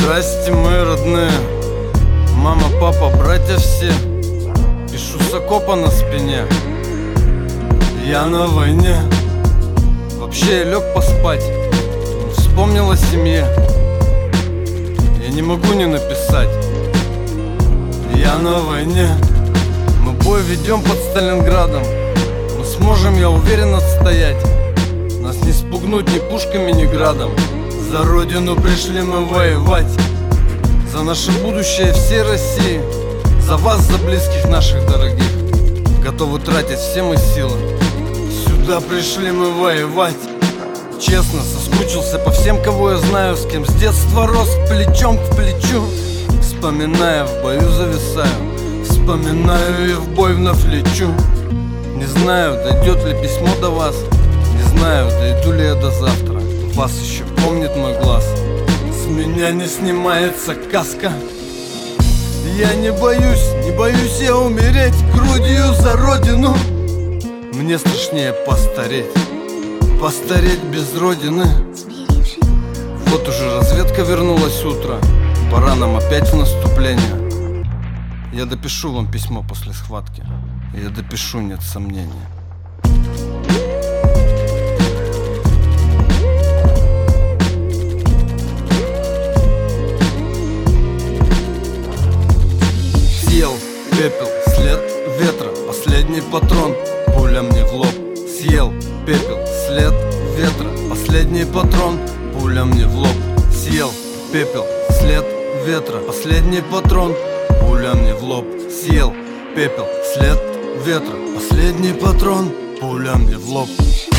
Здрасте, мои родные. Мама, папа, братья все. Пишу с окопа на спине. Я на войне. Вообще я лег поспать, вспомнил о семье. Я не могу не написать. Я на войне. Мы бой ведем под Сталинградом. Мы сможем, я уверен, отстоять. Нас не спугнуть ни пушками, ни градом. За родину пришли мы воевать. За наше будущее всей России. За вас, за близких наших дорогих. Готовы тратить все мы силы. Сюда пришли мы воевать. Честно, соскучился по всем, кого я знаю, с кем с детства рос плечом к плечу. Вспоминая, в бою зависаю. Вспоминаю и в бой вновь лечу. Не знаю, дойдет ли письмо до вас. Не знаю, дойду ли я до завтра. Вас еще помнит мой глаз. С меня не снимается каска. Я не боюсь я умереть грудью за родину. Мне страшнее постареть. Постареть без родины. Вот уже разведка вернулась утро. Пора нам опять в наступление. Я допишу вам письмо после схватки. Я допишу, нет сомнения. Съел пепел, след ветра, последний патрон, пуля мне в лоб. Съел пепел, след ветра, последний патрон, пуля мне в лоб. Съел пепел, след ветра, последний патрон, пуля мне в лоб. Съел пепел, след ветра, последний патрон, пуля мне в лоб.